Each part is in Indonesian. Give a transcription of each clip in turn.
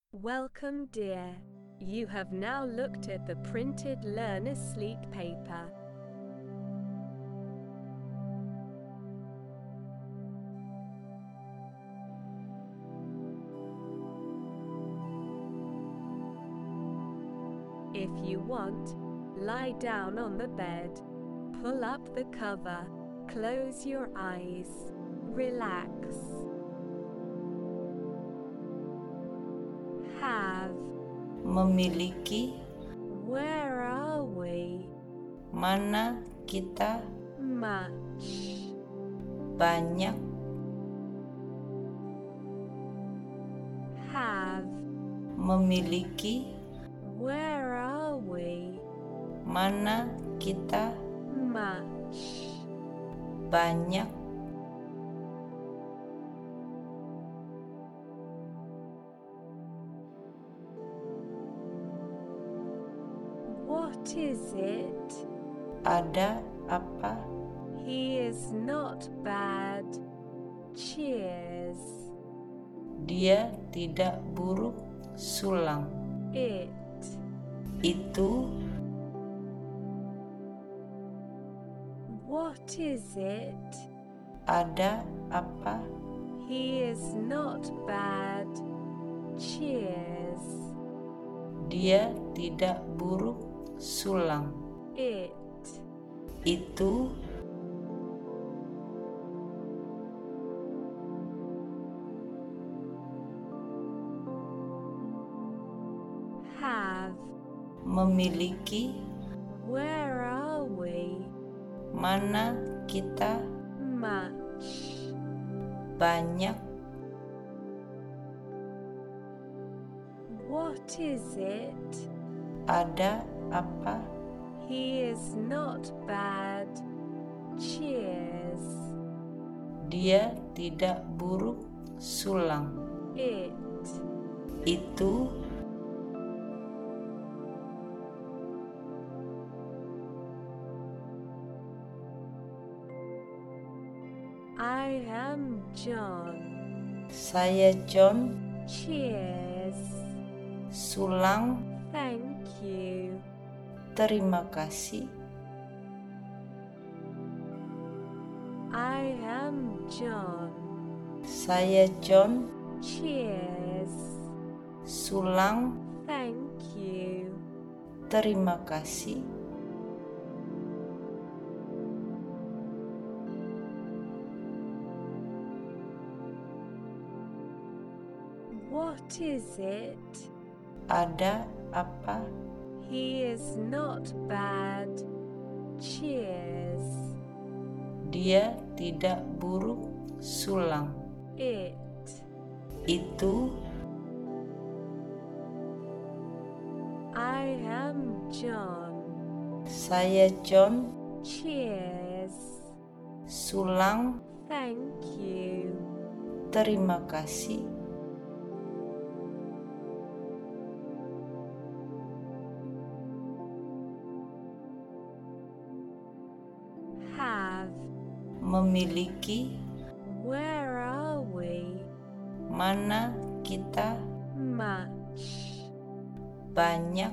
Welcome, dear. You have now looked at the printed Learn Asleep paper. If you want, lie down on the bed, pull up the cover, close your eyes, relax. Have. Memiliki. Where are we? Mana kita. Much. Banyak. Have. Memiliki. Where are we? Mana kita. Much. Banyak. What is it? Ada apa? He is not bad. Cheers. Dia tidak buruk. Sulang. It. Itu. What is it? Ada apa? He is not bad. Cheers. Dia tidak buruk. Sulang. It. Itu. Have. Memiliki. Where are we? Mana kita. Much. Banyak. What is it? Ada apa? He is not bad. Cheers. Dia tidak buruk. Sulang. It. Itu. I am John. Saya John. Cheers. Sulang. Thank you. Terima kasih. I am John. Saya John. Cheers. Sulang. Thank you. Terima kasih. What is it? Ada apa? He is not bad. Cheers. Dia tidak buruk. Sulang. It. Itu. I am John. Saya John. Cheers. Sulang. Thank you. Terima kasih. Have. Memiliki. Where are we? Mana kita. Much. Banyak.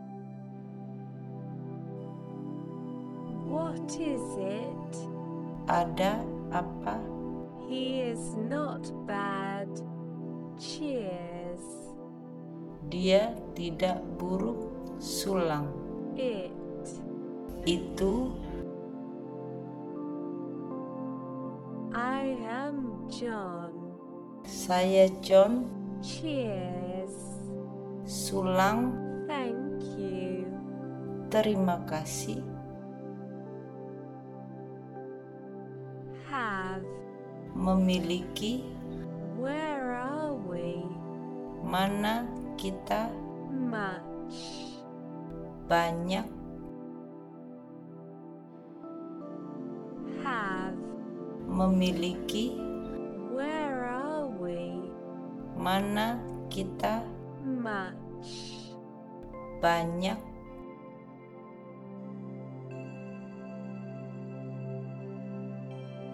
What is it? Ada apa? He is not bad. Cheers. Dia tidak buruk. Sulang. It. Itu. I am John. Saya John. Cheers. Sulang. Thank you. Terima kasih. Have. Memiliki. Where are we? Mana kita. Much. Banyak. Have. Memiliki. Where are we? Mana kita. Much. Banyak.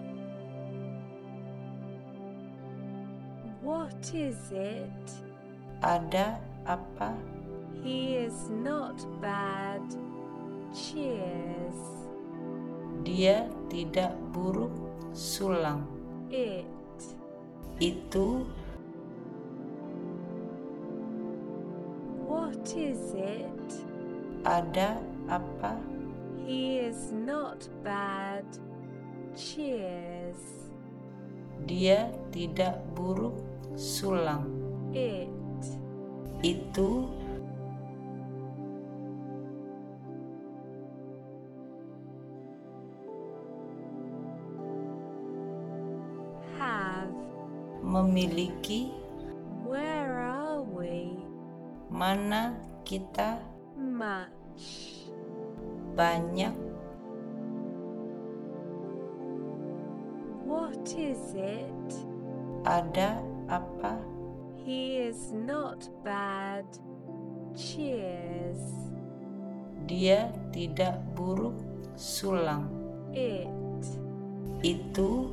What is it? Ada apa? He is not bad. Cheers. Dia tidak buruk. Sulang. It. Itu. What is it? Ada apa? He is not bad. Cheers. Dia tidak buruk. Sulang. It. Itu. Have. Memiliki. Where are we? Mana kita? Much. Banyak. What is it? Ada apa? He is not bad. Cheers. Dia tidak buruk. Sulang. It. Itu.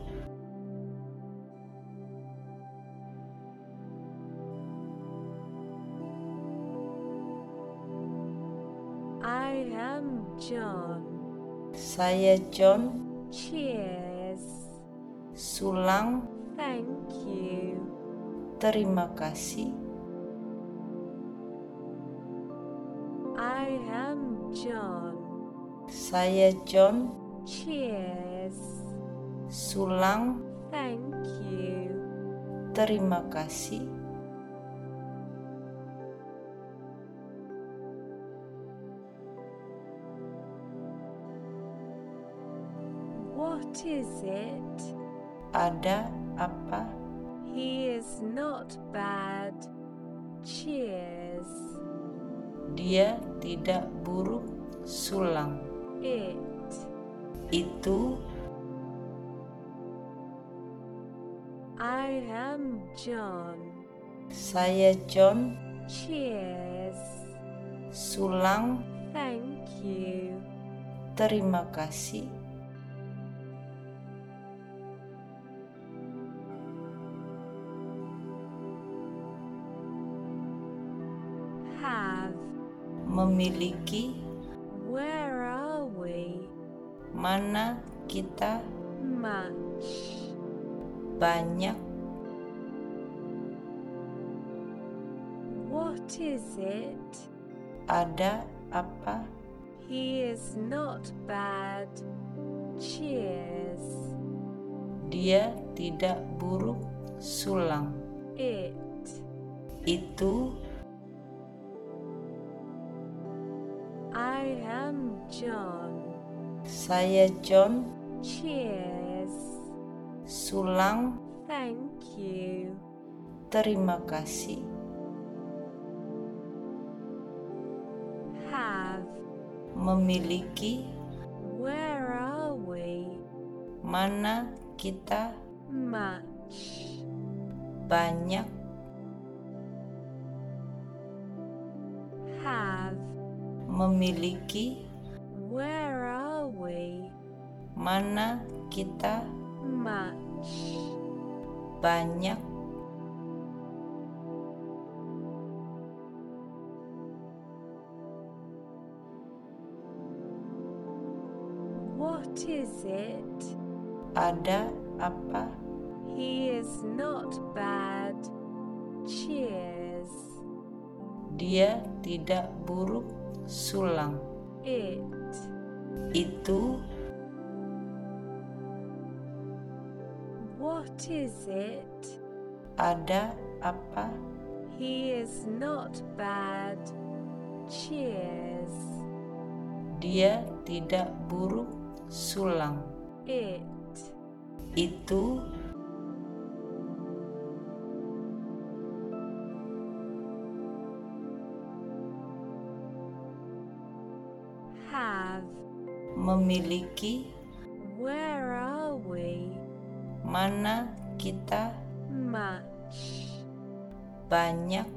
I am John. Saya John. Cheers. Sulang. Thank you. Terima kasih. I am John. Saya John. Cheers. Sulang. Thank you. Terima kasih. What is it? Ada apa? He is not bad. Cheers. Dia tidak buruk. Sulang. It. Itu. I am John. Saya John. Cheers. Sulang. Thank you. Terima kasih. Have. Memiliki. Where are we? Mana kita? Much. Banyak. What is it? Ada apa? He is not bad. Cheers. Dia tidak buruk. Sulang. It. Itu. I am John. Saya John. Cheers. Sulang. Thank you. Terima kasih. Have. Memiliki. Where are we? Mana kita? Much. Banyak. Have. Memiliki. Where are we? Mana kita? Much. Banyak. What is it? Ada apa? He is not bad. Cheers. Dia tidak buruk. Sulang. It. Itu. What is it? Ada apa? He is not bad. Cheers. Dia tidak buruk. Sulang. It. Itu. Have. Memiliki. Where are we? Mana kita? Much. Banyak.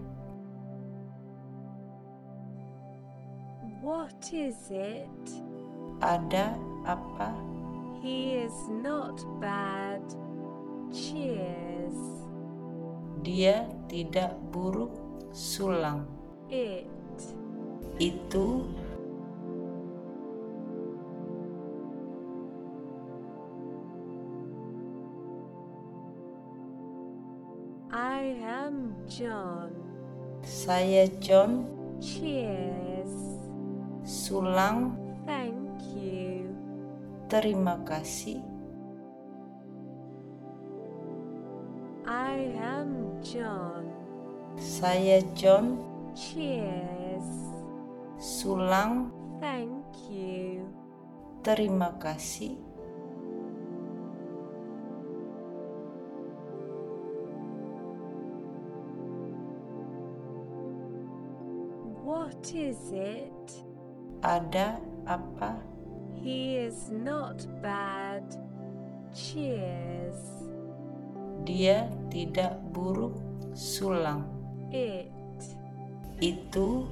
What is it? Ada apa? He is not bad. Cheers. Dia tidak buruk. sulang. It. Itu. I am John. Saya John. Cheers. Sulang. Thank you. Terima kasih. I am John. Saya John. Cheers. Sulang. Thank you. Terima kasih. What is it? Ada apa? He is not bad. Cheers. Dia tidak buruk, sulang. It. Itu.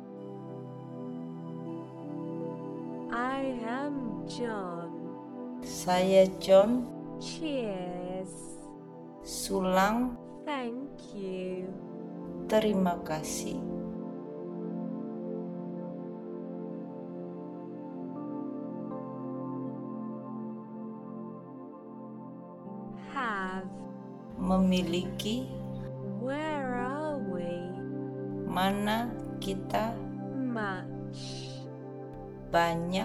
I am John. Saya John. Cheers. Sulang. Thank you. Terima kasih. Have. Memiliki. Where are we? Mana kita? Much. Banyak.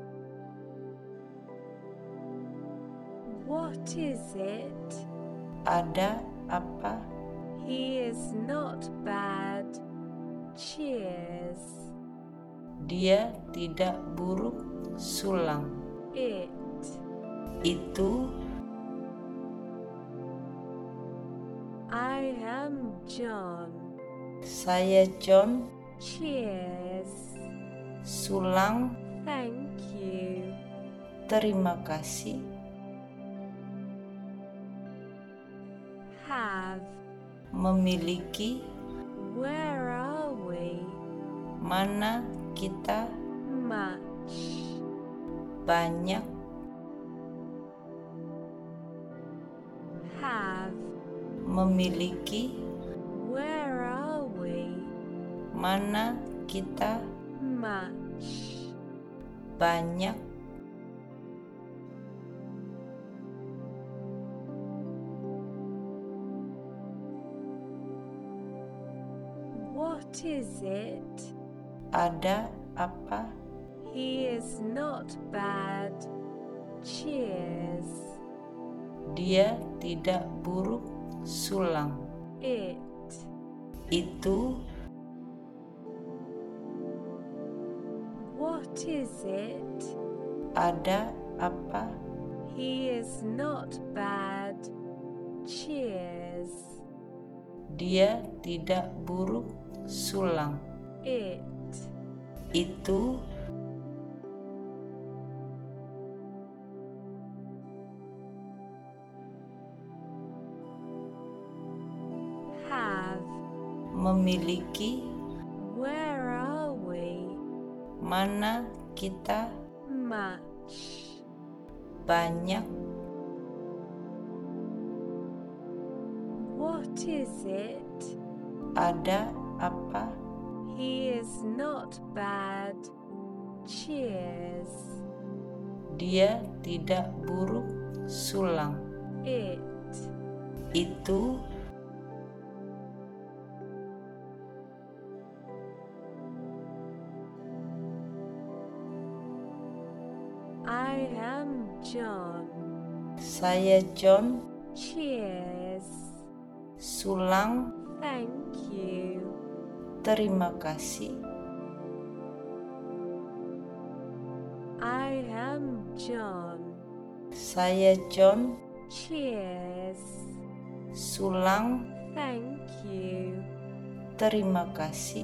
What is it? Ada apa? He is not bad. Cheers. Dia tidak buruk, sulang. It. Itu. I am John. Saya John. Cheers. Sulang. Thank you. Terima kasih. Have. Memiliki. Where are we? Mana kita? Much. Banyak. Have. Memiliki. Where are we? Mana kita? Much. Banyak. What is it? Ada apa? He is not bad. Cheers. Dia tidak buruk, sulang. It. Itu. What is it? Ada apa? He is not bad. Cheers. Dia tidak buruk, sulang. It. Itu. Have. Memiliki. Where are we? Mana kita? Much. Banyak. What is it? Ada apa? He is not bad. Cheers. Dia tidak buruk, sulang. It. Itu. I am John. Saya John. Cheers. Sulang. Thank you. Terima kasih. I am John. Saya John. Cheers. Sulang. Thank you. Terima kasih.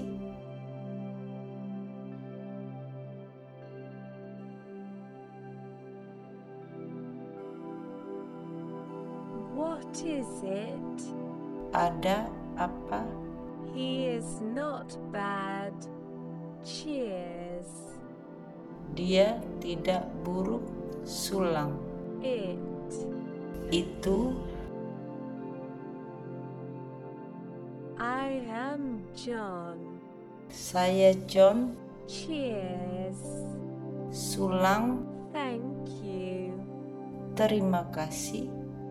What is it? Ada apa? He is not bad. Cheers. Dia tidak buruk, sulang. It. Itu. I I am John. Saya John. Cheers. Sulang. Thank you. Terima kasih.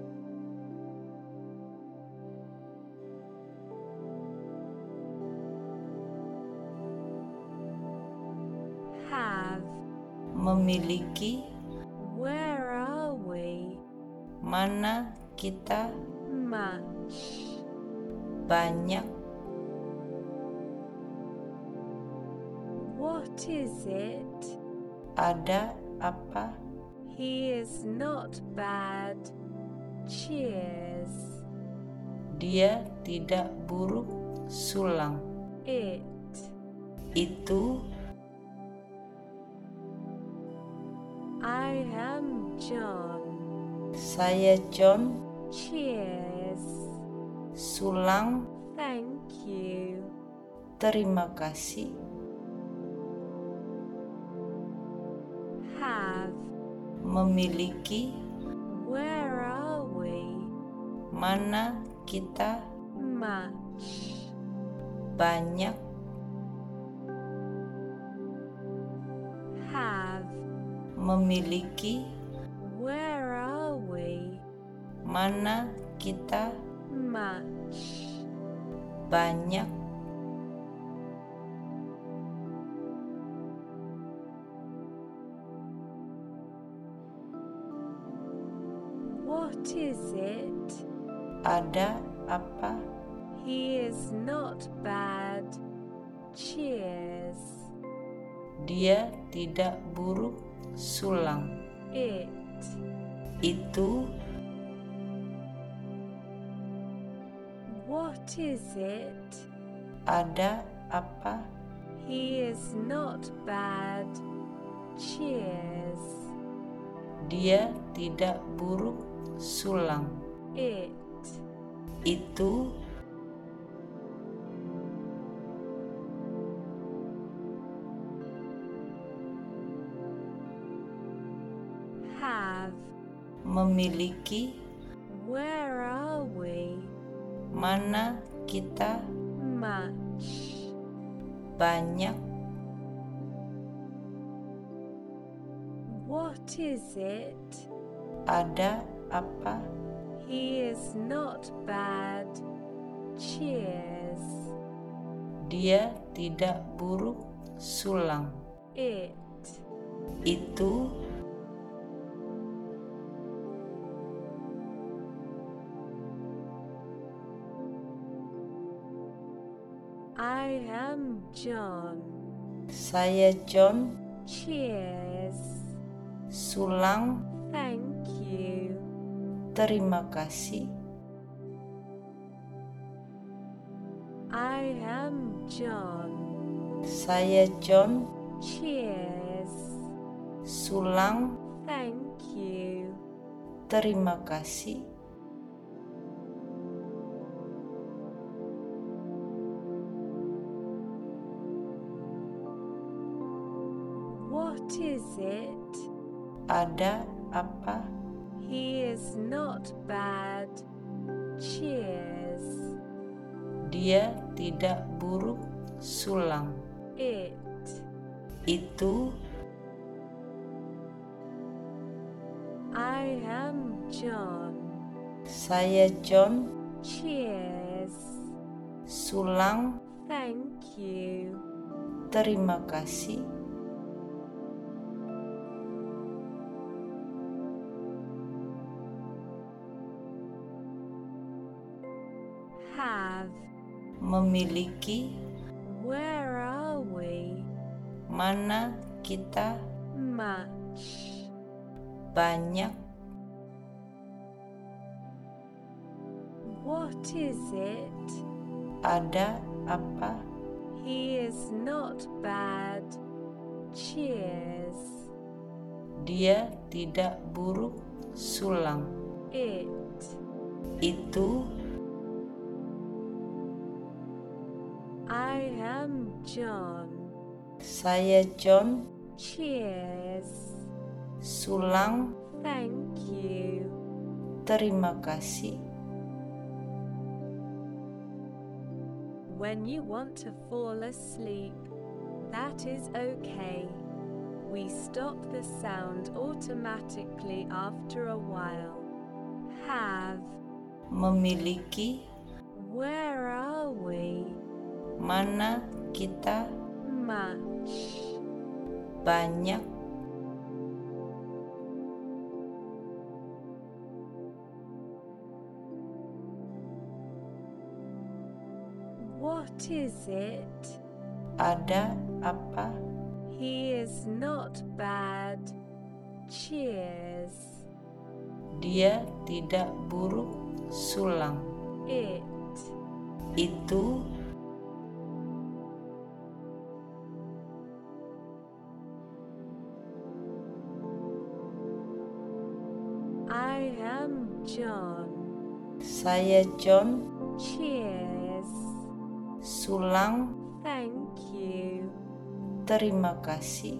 Have. Memiliki. Where are we? Mana kita. Much. Banyak. What is it? Ada apa? He is not bad. Cheers. Dia tidak buruk. Sulang. It. Itu. I am John. Saya John. Cheers. Sulang. Thank you. Terima kasih. Have. Memiliki. Where are we? Mana kita. Much. Banyak. Have. Memiliki. Where are we? Mana kita. Much. Banyak. What is it? Ada apa? He is not bad. Cheers. Dia tidak buruk. Sulang. It. Itu. What is it? Ada apa? He is not bad. Cheers. Dia tidak buruk. Sulang. It. Itu. Have. Memiliki. Where are we? Mana kita. Much. Banyak. What is it? Ada apa? He is not bad. Cheers. Dia tidak buruk. Sulang. It. Itu. I am John. Saya John. Cheers. Sulang. Thank you. Terima kasih. I am John. Saya John. Cheers. Sulang. Thank you. Terima kasih. What is it? Ada apa? He is not bad. Cheers. Dia tidak buruk. Sulang. It. Itu. I am John. Saya John. Cheers. Sulang. Thank you. Terima kasih. Have. Memiliki. Where are we? Mana kita. Much. Banyak. What is it? Ada apa? He is not bad. Cheers. Dia tidak buruk. Sulang. It. Itu. I am John. Saya John. Cheers. Sulang. Thank you. Terima kasih. When you want to fall asleep, that is okay. We stop the sound automatically after a while. Have. Memiliki. Where are we? Mana kita? Much. Banyak. What is it? Ada apa? He is not bad. Cheers. Dia tidak buruk. Sulang. It. Itu. I am John. Saya John. Cheers. Sulang. Thank you. Terima kasih.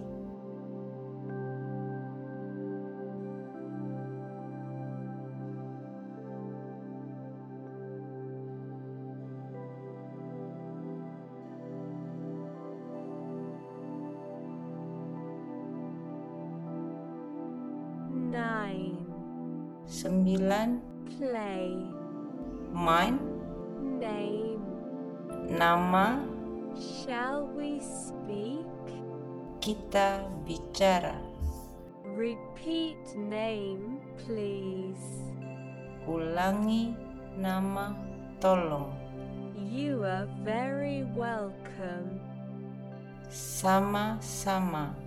Nine. 9. Play. Main. Name. Nama. Shall we speak? Kita bicara. Repeat name, please. Ulangi nama, tolong. You are very welcome. Sama-sama.